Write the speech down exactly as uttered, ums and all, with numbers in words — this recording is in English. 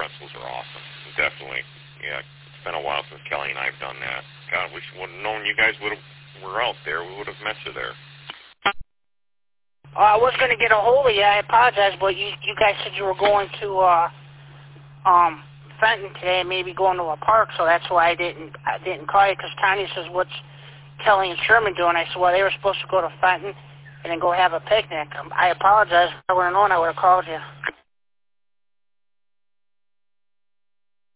pretzels are awesome. Definitely. Yeah, it's been a while since Kelly and I have done that. God, we should have known you guys would have were out there. We would have met you there. Uh, I was going to get a hold of you. I apologize, but you you guys said you were going to uh, um, Fenton today, maybe going to a park, so that's why I didn't I didn't call you, because Tanya says, what's Kelly and Sherman doing? I said, well, they were supposed to go to Fenton and then go have a picnic. Um, I apologize. If I would have known, I would have called you.